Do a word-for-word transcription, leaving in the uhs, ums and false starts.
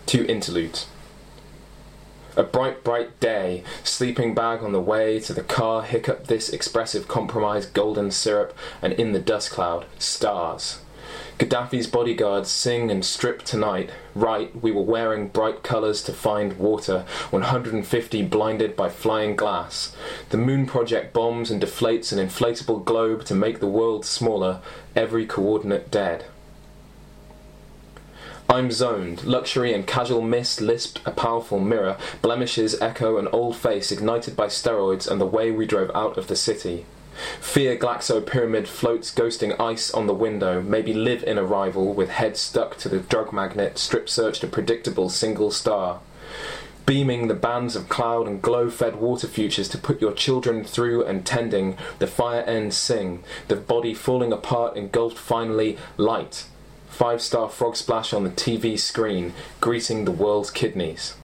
Two interludes. A bright, bright day, sleeping bag on the way to the car, hiccup this expressive compromise, golden syrup, and in the dust cloud, stars. Gaddafi's bodyguards sing and strip tonight. Right, we were wearing bright colours to find water, one hundred fifty blinded by flying glass. The moon project bombs and deflates an inflatable globe to make the world smaller, every coordinate dead. I'm zoned. Luxury and casual mist lisped a powerful mirror. Blemishes echo an old face ignited by steroids and the way we drove out of the city. Fear Glaxo Pyramid floats ghosting ice on the window. Maybe live in a rival with head stuck to the drug magnet. Strip searched a predictable single star. Beaming the bands of cloud and glow-fed water futures to put your children through and tending. The fire ends sing. The body falling apart engulfed finally light. Five-star frog splash on the T V screen, greeting the world's kidneys.